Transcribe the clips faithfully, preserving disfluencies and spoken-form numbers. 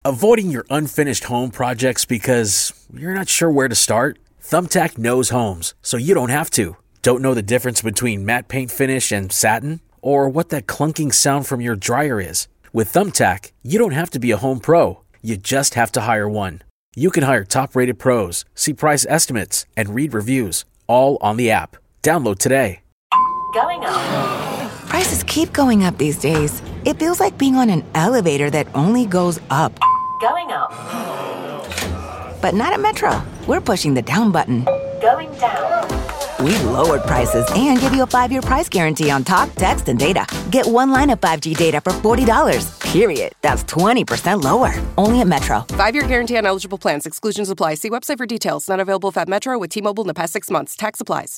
Avoiding your unfinished home projects because you're not sure where to start? Thumbtack knows homes, so you don't have to. Don't know the difference between matte paint finish and satin? Or what that clunking sound from your dryer is? With Thumbtack, you don't have to be a home pro. You just have to hire one. You can hire top-rated pros, see price estimates, and read reviews, all on the app. Download today. Going up. Prices keep going up these days. It feels like being on an elevator that only goes up. Going up. But not at Metro. We're pushing the down button. Going down. We've lowered prices and give you a five-year price guarantee on talk, text, and data. Get one line of five G data for forty dollars, period. That's twenty percent lower. Only at Metro. Five-year guarantee on eligible plans. Exclusions apply. See website for details. Not available if at Metro with T-Mobile in the past six months. Tax applies.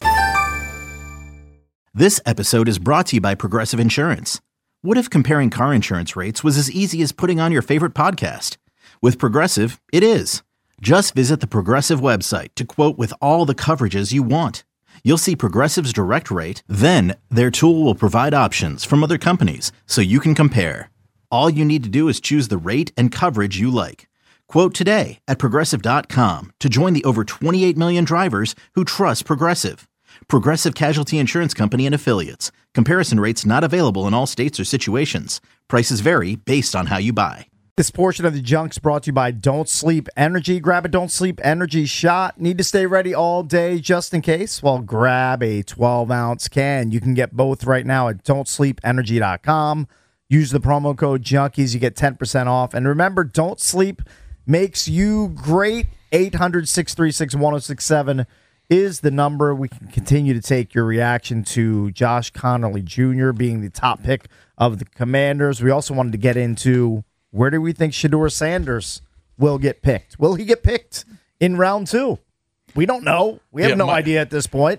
This episode is brought to you by Progressive Insurance. What if comparing car insurance rates was as easy as putting on your favorite podcast? With Progressive, it is. Just visit the Progressive website to quote with all the coverages you want. You'll see Progressive's direct rate, then their tool will provide options from other companies so you can compare. All you need to do is choose the rate and coverage you like. Quote today at Progressive dot com to join the over twenty-eight million drivers who trust Progressive. Progressive Casualty Insurance Company and Affiliates. Comparison rates not available in all states or situations. Prices vary based on how you buy. This portion of the Junk's brought to you by Don't Sleep Energy. Grab a Don't Sleep Energy shot. Need to stay ready all day just in case? Well, grab a twelve-ounce can. You can get both right now at don't sleep energy dot com. Use the promo code Junkies. You get ten percent off. And remember, Don't Sleep makes you great. eight hundred, six three six, one oh six seven is the number. We can continue to take your reaction to Josh Connolly Junior being the top pick of the Commanders. We also wanted to get into... where do we think Shedeur Sanders will get picked? Will he get picked in round two? We don't know. We have yeah, no Mike, idea at this point.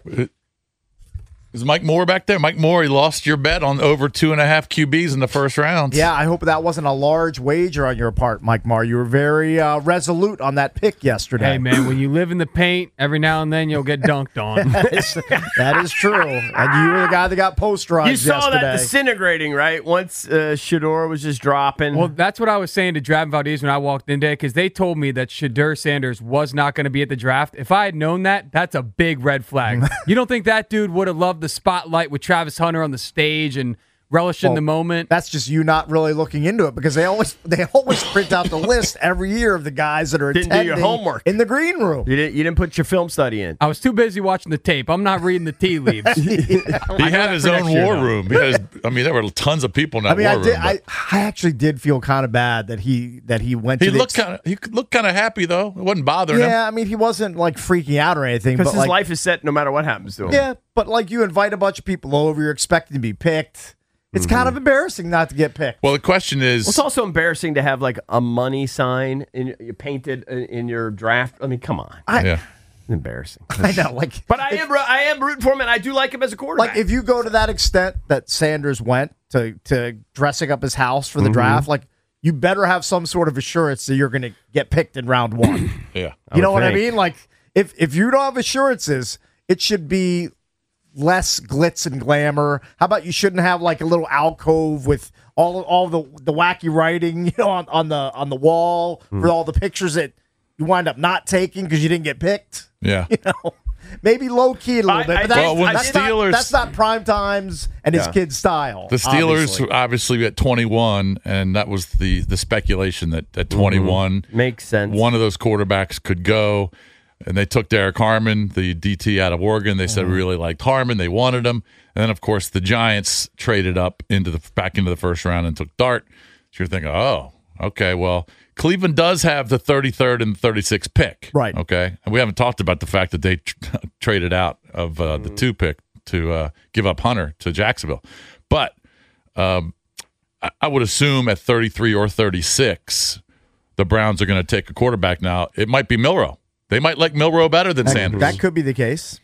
Is Mike Moore back there? Mike Moore, he lost your bet on over two and a half Q Bs in the first round. Yeah, I hope that wasn't a large wager on your part, Mike Moore. You were very uh, resolute on that pick yesterday. Hey, man, when you live in the paint, every now and then you'll get dunked on. that, is, that is true. And you were the guy that got posterized You saw yesterday. that disintegrating, right? Once uh, Shedeur was just dropping. Well, that's what I was saying to Dravin Valdez when I walked in today, because they told me that Shedeur Sanders was not going to be at the draft. If I had known that, that's a big red flag. You don't think that dude would have loved the spotlight with Travis Hunter on the stage and relishing well, the moment? That's just you not really looking into it, because they always they always print out the list every year of the guys that are didn't attending do your homework in the green room. You didn't. You didn't put your film study in. I was too busy watching the tape. I'm not reading the tea leaves. He had his own war room. Because, I mean, there were tons of people in that I mean, war I did, room. I, I actually did feel kind of bad that he that he went. He to looked kind of he looked kind of happy though. It wasn't bothering yeah, him. Yeah, I mean, he wasn't like freaking out or anything. Because his like, life is set no matter what happens to him. Yeah, but like you invite a bunch of people over, you're expecting to be picked. It's mm-hmm. kind of embarrassing not to get picked. Well, the question is... Well, it's also embarrassing to have like a money sign in, you painted in, in your draft. I mean, come on. I, yeah. Embarrassing. I know. Like, But I am I am rooting for him, and I do like him as a quarterback. Like, if you go to that extent that Sanders went to, to dressing up his house for the mm-hmm. draft, like, you better have some sort of assurance that you're going to get picked in round one. yeah. You know what think. I mean? Like, if if you don't have assurances, it should be... less glitz and glamour. How about you shouldn't have like a little alcove with all all the the wacky writing, you know, on, on the on the wall mm. for all the pictures that you wind up not taking because you didn't get picked. Yeah, you know, maybe low key a little I, bit. I, But that's, well, when that's, Steelers, not, that's not prime times and his yeah. kid's style. The Steelers obviously. obviously at twenty-one, and that was the the speculation that at twenty-one mm-hmm. makes sense. One of those quarterbacks could go. And they took Derek Harmon, the D T out of Oregon. They said we really liked Harmon. They wanted him. And then, of course, the Giants traded up into the back into the first round and took Dart. So you're thinking, oh, okay, well, Cleveland does have the thirty-third and thirty-sixth pick. Right. Okay. And we haven't talked about the fact that they tr- traded out of uh, the two pick to uh, give up Hunter to Jacksonville. But um, I-, I would assume at thirty-three or thirty-six, the Browns are going to take a quarterback now. It might be Milroe. They might like Milroe better than that, Sanders. That could be the case.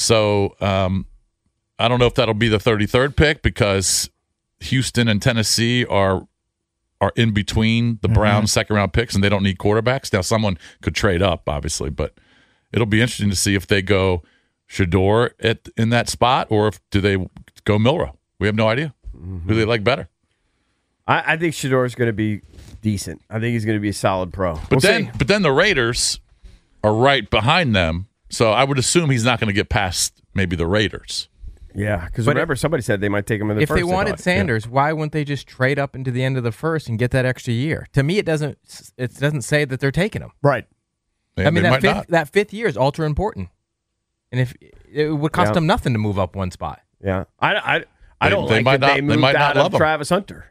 So um, I don't know if that'll be the thirty-third pick because Houston and Tennessee are are in between the mm-hmm. Browns' second-round picks, and they don't need quarterbacks. Now, someone could trade up, obviously, but it'll be interesting to see if they go Shedeur at in that spot or if do they go Milroe. We have no idea. Mm-hmm. Who they like better. I, I think Shador's going to be decent. I think he's going to be a solid pro. But We'll then, see. but then the Raiders are right behind them, so I would assume he's not going to get past maybe the Raiders. Yeah, because But remember, somebody said they might take him in the If first. they wanted thought. Sanders, why wouldn't they just trade up into the end of the first and get that extra year? To me, it doesn't. It doesn't say that they're taking him. Right. They, I mean, they that might fifth, not. that fifth year is ultra important, and if it would cost Yeah. them nothing to move up one spot. Yeah, I, I, I They- don't they like might that not- they they moved might not out love of him. Travis Hunter.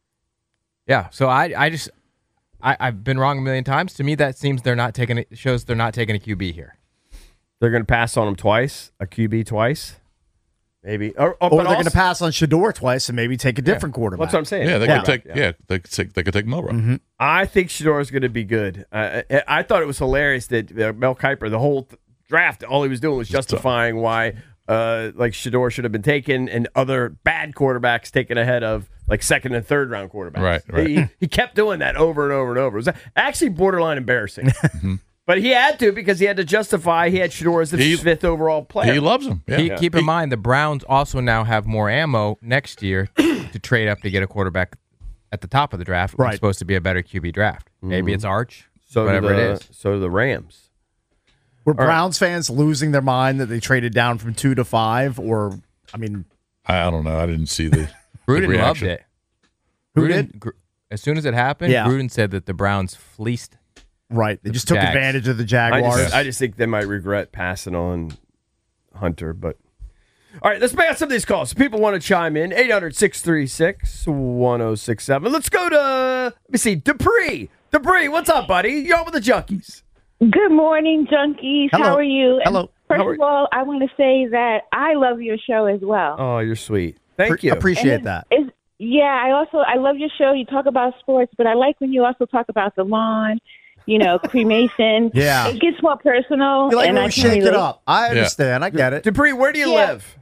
Yeah, so I, I just, I, I've been wrong a million times. To me, that seems they're not taking it. Shows they're not taking a Q B here. They're going to pass on him twice, a Q B twice, maybe, or, or, Or but they're going also- to pass on Shador twice and maybe take a different quarterback. That's what I'm saying. Yeah, they Yeah. could take. Yeah. Yeah, they could take. They could take Milrow. Mm-hmm. I think Shador is going to be good. Uh, I, I thought it was hilarious that uh, Mel Kiper, the whole th- draft, all he was doing was justifying why, uh, like Shador should have been taken and other bad quarterbacks taken ahead of like second and third round quarterbacks. Right, right. He, he kept doing that over and over and over. It was actually borderline embarrassing. Mm-hmm. But he had to because he had to justify he had Shador as the He- fifth overall player. He loves him. Yeah. Keep, keep in mind, the Browns also now have more ammo next year to trade up to get a quarterback at the top of the draft. Right. It's supposed to be a better Q B draft. Maybe it's Arch, so whatever do the, it is. So do the Rams. Were Browns fans losing their mind that they traded down from two to five? Or, I mean, I don't know. I didn't see the. Gruden the loved reaction. it. Who Gruden- did? Gr- as soon as it happened, Yeah. Gruden said that the Browns fleeced. right. They just took Jags. advantage of the I Jaguars. just, I just think they might regret passing on Hunter. But all right, let's make out some of these calls. If people want to chime in, eight hundred, six three six, one oh six seven. Let's go to, let me see, Dupree. Dupree, what's up, buddy? You're on with the Junkies. Good morning, junkies. Hello. How are you? And Hello. First How are of all, I want to say that I love your show as well. Oh, you're sweet. Thank Pre- you. Appreciate And that. it's- yeah, I also I love your show. You talk about sports, but I like when you also talk about the lawn, you know, cremation. Yeah. It gets more personal. You like and when I we can shake it relate. up. I understand. I get it. Dupree, where do you Yeah. live?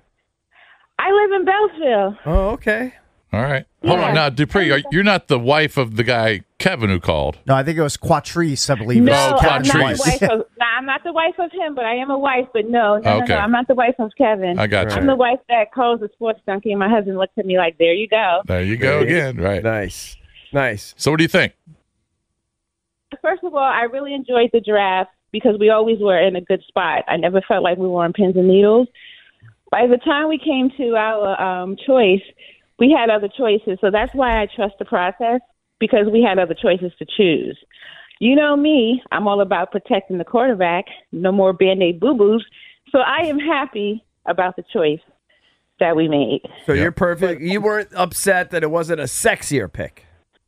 I live in Beltsville. Oh, okay. All right. Hold Yeah. on. Now, Dupree, are, you're not the wife of the guy Kevin who called. No, I think it was Quatrice, I believe. No, is Oh, I'm not Patrice. the wife of. No, I'm not the wife of him, but I am a wife. But no, no, no, Okay. no, I'm not the wife of Kevin. I got you. I'm the wife that calls the sports junkie, and my husband looks at me like, "There you go." There you go again. Right. Nice. Nice. So, what do you think? First of all, I really enjoyed the draft because we always were in a good spot. I never felt like we were on pins and needles. By the time we came to our um, choice, we had other choices. So that's why I trust the process, because we had other choices to choose. You know me, I'm all about protecting the quarterback. No more Band-Aid boo-boos. So I am happy about the choice that we made. So you're perfect. You weren't upset that it wasn't a sexier pick.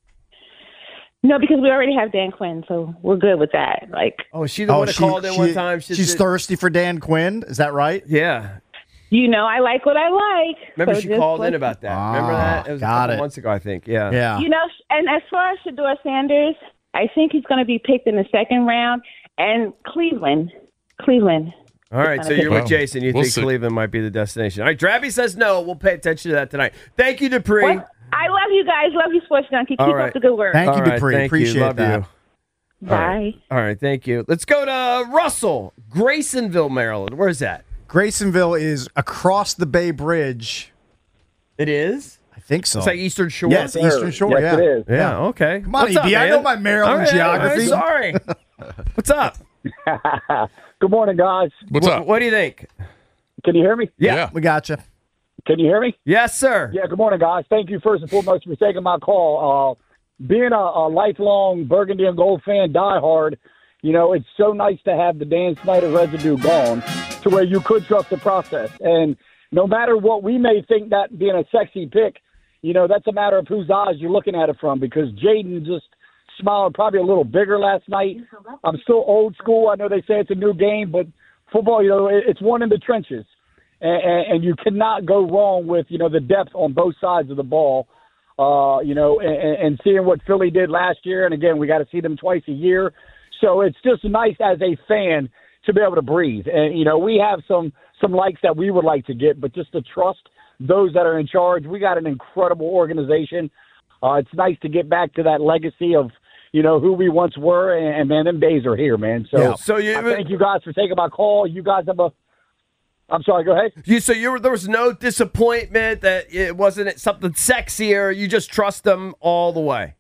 No, because we already have Dan Quinn, so we're good with that. Like, Oh, is she the one that she- called in she- one time? She's said- thirsty for Dan Quinn. Is that right? Yeah. you know, I like what I like. Remember So she just called in listen. about that. Remember Ah, that? It was a got couple it. months ago, I think. Yeah. Yeah. You know, and as far as Shador Sanders, I think he's going to be picked in the second round. And Cleveland, Cleveland. All right, so you're Well, with Jason. You we'll think see. Cleveland might be the destination. All right, Drabby says no. We'll pay attention to that tonight. Thank you, Dupree. Well, I love you guys. Love you, Sports Junkie. Keep All right. up the good work. Thank All you, right, Dupree. thank you. Appreciate Love that. you. Bye. All right. All right, thank you. Let's go to Russell, Graysonville, Maryland. Where's that? Graysonville is across the Bay Bridge. It is? I think so. It's like Eastern Shore? Yes, Eastern Shore. Yes, yeah. it is. Yeah, okay. Come on, What's E up, B, I man? know my Maryland All right, geography. all right, sorry. What's up? Good morning, guys. What's What, up? what do you think? Can you hear me? Yeah. We got you. Can you hear me? Yes, sir. Yeah, good morning, guys. Thank you first and foremost for taking my call. Uh, being a, a lifelong Burgundy and Gold fan, diehard, you know, it's so nice to have the Dan Snyder residue gone to where you could trust the process. And no matter what we may think that being a sexy pick, you know, that's a matter of whose eyes you're looking at it from, because Jaden just smiled probably a little bigger last night. I'm still old school. I know they say it's a new game, but football, you know, it, it's one in the trenches. And, and, and you cannot go wrong with, you know, the depth on both sides of the ball, uh, you know, and, and seeing what Philly did last year. And, again, we got to see them twice a year. So it's just nice as a fan to be able to breathe. And, you know, we have some, some likes that we would like to get, but just to trust those that are in charge. We got an incredible organization. Uh, it's nice to get back to that legacy of, you know, who we once were. And, and man, them days are here, man. So, Yeah. So you- I thank you guys for taking my call. You guys have a I'm sorry, go ahead. You so you were, there was no disappointment that it wasn't something sexier. You just trust them all the way.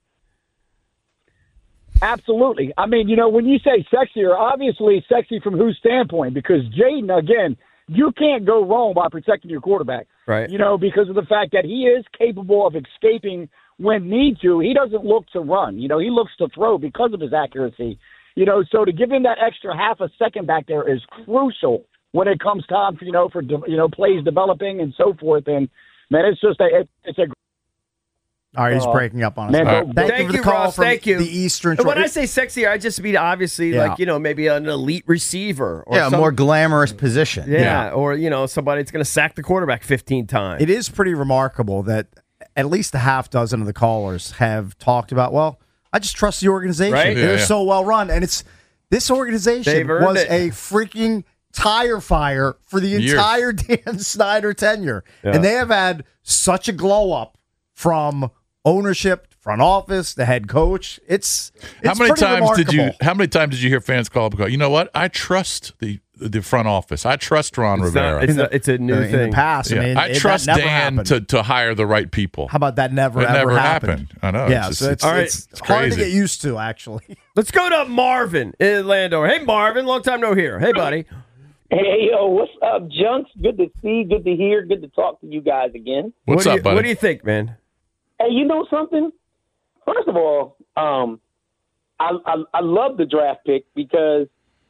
Absolutely. I mean, you know, when you say sexier, obviously sexy from whose standpoint? Because Jaden, again, you can't go wrong by protecting your quarterback. Right. You know, because of the fact that he is capable of escaping when need to. He doesn't look to run. You know, he looks to throw because of his accuracy. You know, so to give him that extra half a second back there is crucial when it comes time for, you know, for, you know, plays developing and so forth. And, man, it's just a, it, it's a All right, he's Uh, breaking up on us. man, All right. go- Thank, Thank you for the you, call Ross. from Thank you. the Eastern. And when Tri- I say sexy, I just mean obviously Yeah. like, you know, maybe an elite receiver. Or Yeah, a some- more glamorous position. Yeah, Yeah. or, you know, somebody that's going to sack the quarterback fifteen times. It is pretty remarkable that at least a half dozen of the callers have talked about, well, I just trust the organization. Right? They're Yeah, yeah. so well run. And it's this organization They've earned was it. a freaking tire fire for the Years. entire Dan Snyder tenure. Yeah. And they have had such a glow up from ownership, front office, the head coach. It's, it's How many pretty times did you? remarkable. How many times did you hear fans call up and go, "You know what? I trust the the front office. I trust Ron It's, not- Rivera. it's, a, it's a new in thing. the past? Yeah, I mean, I it- that trust never Dan happened. to, to hire the right people." How about that never It ever never happened? happened. I know. Yeah, It's so just- it's, All right. it's, It's hard to crazy. get used to, actually. Let's go to Marvin in Landover. Hey, Marvin, long time no hear. Hey, buddy. Hey, yo, what's up, Junks? Good to see, good to hear, good to talk to you guys again. What's what do up, you, buddy? What do you think, man? Hey, you know something? First of all, um, I, I I love the draft pick because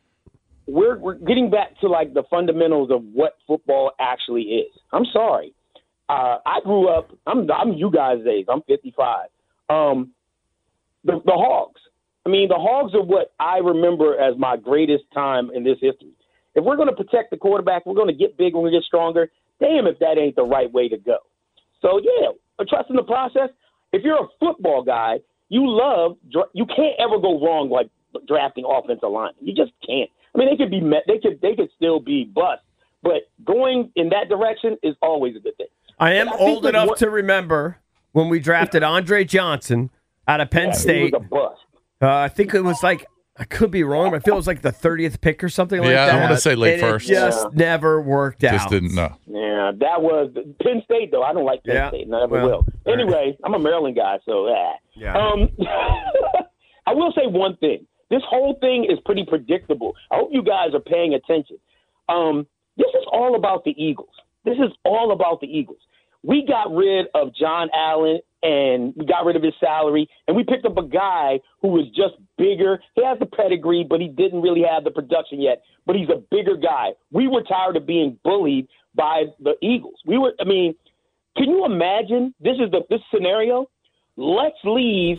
we're we're getting back to like the fundamentals of what football actually is. I'm sorry, uh, I grew up. I'm I'm you guys' age. I'm fifty-five. Um, the the Hogs. I mean, the Hogs are what I remember as my greatest time in this history. If we're going to protect the quarterback, we're going to get big, we're going to get stronger. Damn, if that ain't the right way to go. So yeah, but trust in the process. If you're a football guy, you love you can't ever go wrong like drafting offensive linemen. You just can't. I mean, they could be met, they could they could still be bust, but going in that direction is always a good thing. I am I think old that enough what- to remember when we drafted Andre Johnson out of Penn Yeah, he State. was a bust. Uh, I think it was like, I could be wrong, but I feel it was like the thirtieth pick or something like Yeah, I that. wanna say late And first. It just Yeah. never worked Just out. didn't know. Yeah, that was Penn State though. I don't like Penn Yeah, State, and I never well, will. Anyway, I'm a Maryland guy, so ah. Yeah. Um, I will say one thing. This whole thing is pretty predictable. I hope you guys are paying attention. Um, this is all about the Eagles. This is all about the Eagles. We got rid of John Allen and we got rid of his salary, and we picked up a guy who was just bigger. He has the pedigree, but he didn't really have the production yet. But he's a bigger guy. We were tired of being bullied by the Eagles. We were. I mean, can you imagine? This is the this scenario. Let's leave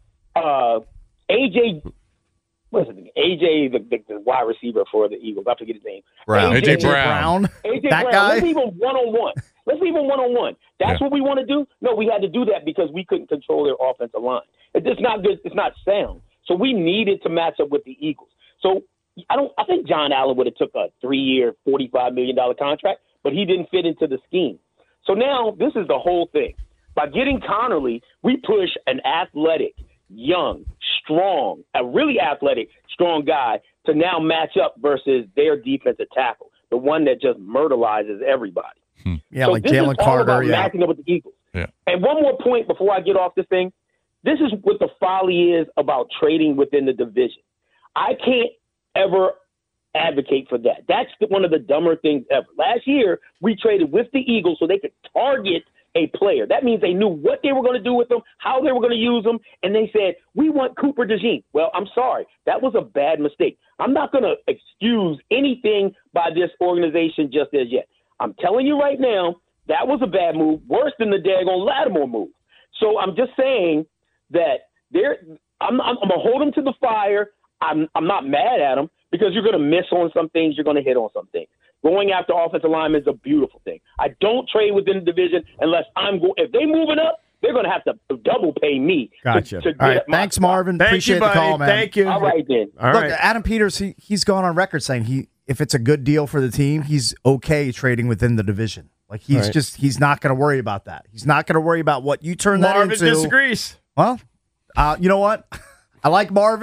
uh, A J. What's his name? A J, the, the, the wide receiver for the Eagles. I forget his name. Brown. A J Brown. A J That Brown. guy? Let's leave him one on one. Let's leave him one on one. That's Yeah. what we want to do. No, we had to do that because we couldn't control their offensive line. It's just not good. It's not sound. So we needed to match up with the Eagles. So I don't. I think John Allen would have took a three-year, forty-five million dollar contract, but he didn't fit into the scheme. So now this is the whole thing. By getting Connerly, we push an athletic, young, strong, a really athletic, strong guy to now match up versus their defensive tackle, the one that just murderizes everybody. Yeah, So like this is Jalen all Carter. about Yeah. matching up with the Eagles. Yeah. And one more point before I get off this thing. This is what the folly is about trading within the division. I can't ever advocate for that. That's the, one of the dumber things ever. Last year, we traded with the Eagles so they could target a player. That means they knew what they were going to do with them, how they were going to use them, and they said, we want Cooper DeJean. Well, I'm sorry. That was a bad mistake. I'm not going to excuse anything by this organization just as yet. I'm telling you right now, that was a bad move, worse than the daggone Lattimore move. So I'm just saying that they're, I'm, I'm, I'm going to hold them to the fire. I'm, I'm not mad at them because you're going to miss on some things, you're going to hit on some things. Going after offensive linemen is a beautiful thing. I don't trade within the division unless I'm going. If they moving up, they're going to have to double pay me. Gotcha. To, to All right. get my Thanks, spot. Marvin. Thank Appreciate you, the buddy. call, man. Thank you. All right, then. All Look, right. Adam Peters, he, he's gone on record saying he, if it's a good deal for the team, he's okay trading within the division. Like he's Right. just, he's not going to worry about that. He's not going to worry about what you turn that Marvin into. disagrees. Well, uh, you know what? I like Marvin.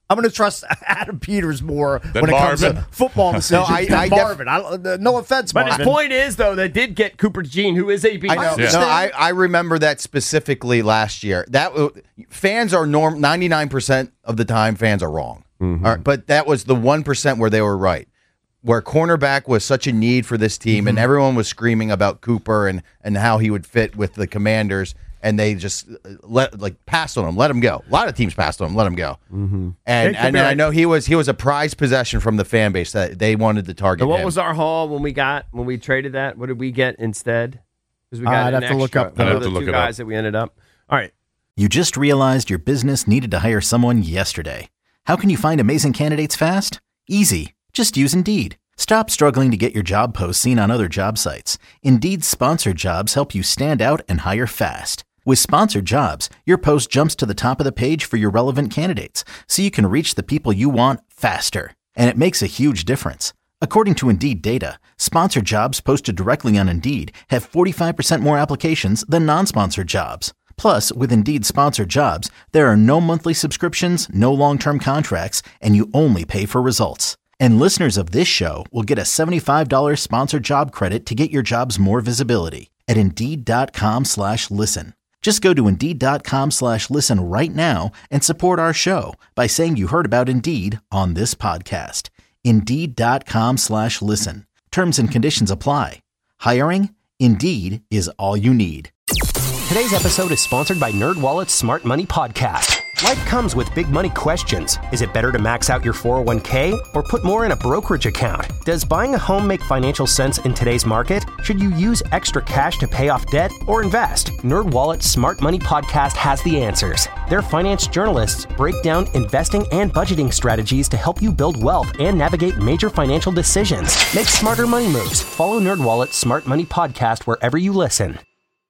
I'm going to trust Adam Peters more Then when it Marvin. comes to football decisions No, I- than I def- Marvin. I, uh, no offense, But Marvin. his point is, though, they did get Cooper DeJean, who is a beast. I know. Yeah. No, I, I remember that specifically last year. That w- fans are norm. ninety-nine percent of the time, fans are wrong. Mm-hmm. All right, but that was the one percent where they were right. Where cornerback was such a need for this team, Mm-hmm. and everyone was screaming about Cooper and and how he would fit with the Commanders, and they just uh, let like passed on him, let him go. A lot of teams passed on him, let him go. Mm-hmm. And It could and be I like- know he was he was a prized possession from the fan base that they wanted to target. And what him. was our haul when we got when we traded that? What did we get instead? Because we got I'd an have to look extra. up the- What I'd were have to the look two it up. guys that we ended up. All right. You just realized your business needed to hire someone yesterday. How can you find amazing candidates fast? Easy. Just use Indeed. Stop struggling to get your job posts seen on other job sites. Indeed's sponsored jobs help you stand out and hire fast. With sponsored jobs, your post jumps to the top of the page for your relevant candidates, so you can reach the people you want faster. And it makes a huge difference. According to Indeed data, sponsored jobs posted directly on Indeed have forty-five percent more applications than non-sponsored jobs. Plus, with Indeed sponsored jobs, there are no monthly subscriptions, no long-term contracts, and you only pay for results. And listeners of this show will get a seventy-five dollars sponsored job credit to get your jobs more visibility at Indeed.com slash listen. Just go to Indeed.com slash listen right now and support our show by saying you heard about Indeed on this podcast. Indeed.com slash listen. Terms and conditions apply. Hiring? Indeed is all you need. Today's episode is sponsored by NerdWallet's Smart Money Podcast. Life comes with big money questions. Is it better to max out your four oh one k or put more in a brokerage account? Does buying a home make financial sense in today's market? Should you use extra cash to pay off debt or invest? NerdWallet's Smart Money Podcast has the answers. Their finance journalists break down investing and budgeting strategies to help you build wealth and navigate major financial decisions. Make smarter money moves. Follow NerdWallet's Smart Money Podcast wherever you listen.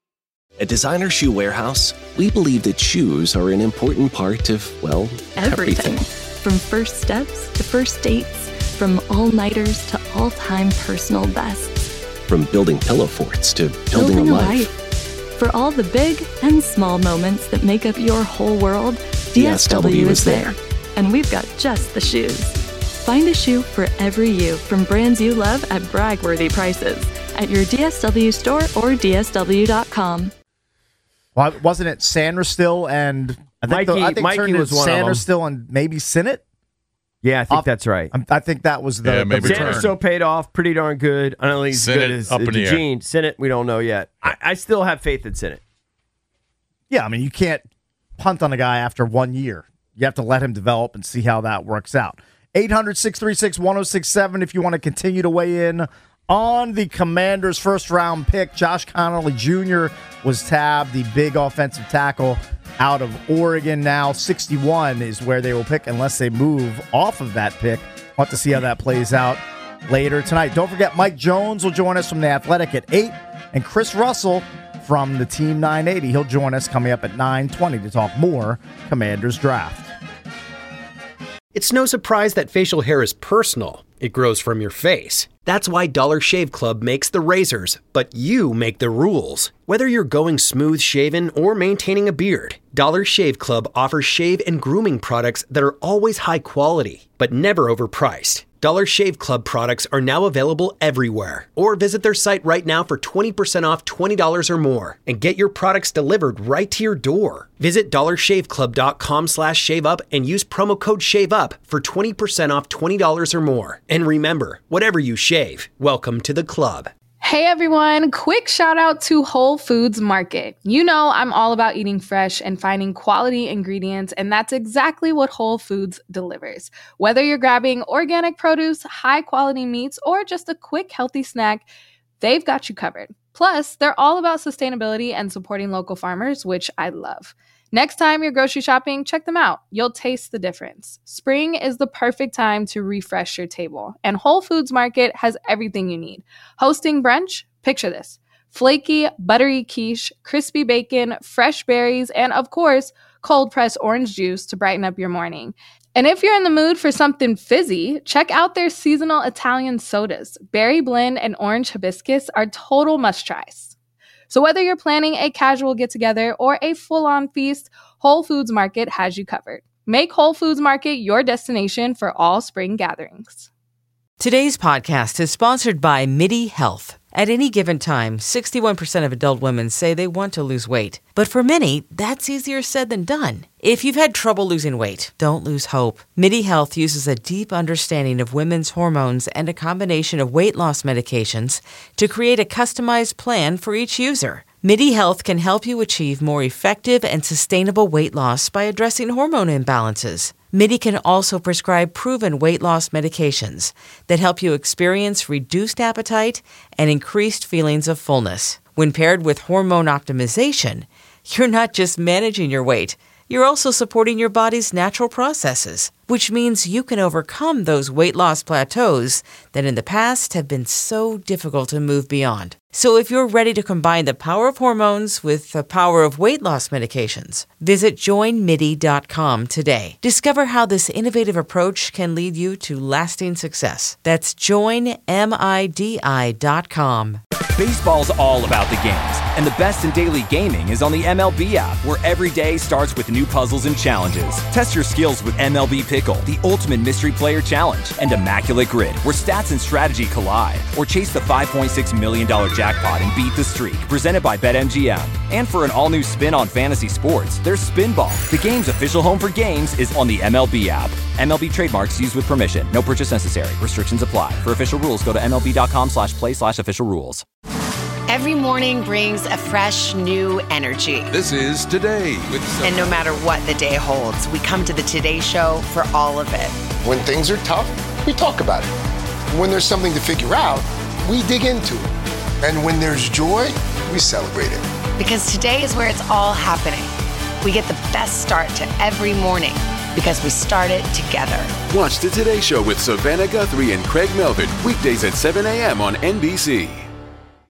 At Designer Shoe Warehouse, we believe that shoes are an important part of, well, Everything. everything. From first steps to first dates, from all-nighters to all-time personal bests. From building pillow forts to building, a life. For all the big and small moments that make up your whole world, D S W is there. And we've got just the shoes. Find a shoe for every you from brands you love at brag-worthy prices at your D S W store or D S W dot com. Well, wasn't it Sandra Still and I think, the, Mikey- I think Mikey turned it was one of Sandra them. Still and maybe Sinnott? Yeah, I think Off- that's right. I'm- I think that was the, Yeah, the maybe. return. Sanders still paid off pretty darn good. I don't think he's Sinnott good as up uh, in the air. DeJean. Sinnott, we don't know yet. I, I still have faith in Sinnott. Yeah, I mean, you can't punt on a guy after one year. You have to let him develop and see how that works out. eight hundred, six three six, one oh six seven if you want to continue to weigh in on the Commanders' first-round pick. Josh Connolly Junior was tabbed, the big offensive tackle out of Oregon. Now sixty-one is where they will pick unless they move off of that pick. We'll have to see how that plays out later tonight. Don't forget, Mike Jones will join us from The Athletic at eight, and Chris Russell from the Team nine eighty. He'll join us coming up at nine twenty to talk more Commanders draft. It's no surprise that facial hair is personal. It grows from your face. That's why Dollar Shave Club makes the razors, but you make the rules. Whether you're going smooth shaven or maintaining a beard, Dollar Shave Club offers shave and grooming products that are always high quality, but never overpriced. Dollar Shave Club products are now available everywhere. Or visit their site right now for twenty percent off twenty dollars or more and get your products delivered right to your door. Visit dollarshaveclub.com slash shave up and use promo code SHAVEUP for twenty percent off twenty dollars or more. And remember, whatever you shave, welcome to the club. Hey everyone, quick shout out to Whole Foods Market. You know I'm all about eating fresh and finding quality ingredients, and that's exactly what Whole Foods delivers. Whether you're grabbing organic produce, high quality meats, or just a quick healthy snack, they've got you covered. Plus, they're all about sustainability and supporting local farmers, which I love. Next time you're grocery shopping, check them out. You'll taste the difference. Spring is the perfect time to refresh your table, and Whole Foods Market has everything you need. Hosting brunch? Picture this. Flaky, buttery quiche, crispy bacon, fresh berries, and of course, cold-pressed orange juice to brighten up your morning. And if you're in the mood for something fizzy, check out their seasonal Italian sodas. Berry blend and orange hibiscus are total must-tries. So whether you're planning a casual get-together or a full-on feast, Whole Foods Market has you covered. Make Whole Foods Market your destination for all spring gatherings. Today's podcast is sponsored by MIDI Health. At any given time, sixty-one percent of adult women say they want to lose weight. But for many, that's easier said than done. If you've had trouble losing weight, don't lose hope. MIDI Health uses a deep understanding of women's hormones and a combination of weight loss medications to create a customized plan for each user. MIDI Health can help you achieve more effective and sustainable weight loss by addressing hormone imbalances. MIDI can also prescribe proven weight loss medications that help you experience reduced appetite and increased feelings of fullness. When paired with hormone optimization, you're not just managing your weight, you're also supporting your body's natural processes, which means you can overcome those weight loss plateaus that in the past have been so difficult to move beyond. So if you're ready to combine the power of hormones with the power of weight loss medications, visit join midi dot com today. Discover how this innovative approach can lead you to lasting success. That's join midi dot com. Baseball's all about the games, and the best in daily gaming is on the M L B app, where every day starts with new puzzles and challenges. Test your skills with M L B Pickle, the ultimate mystery player challenge, and Immaculate Grid, where stats and strategy collide. Or chase the five point six million dollars jackpot and beat the streak, presented by BetMGM. And for an all-new spin on fantasy sports, there's Spinball. The game's official home for games is on the M L B app. M L B trademarks used with permission. No purchase necessary. Restrictions apply. For official rules, go to M L B dot com slash play slash official rules. Every morning brings a fresh, new energy. This is Today with And no matter what the day holds, we come to the Today Show for all of it. When things are tough, we talk about it. When there's something to figure out, we dig into it. And when there's joy, we celebrate it. Because today is where it's all happening. We get the best start to every morning because we start it together. Watch the Today Show with Savannah Guthrie and Craig Melvin, weekdays at seven a.m. on N B C.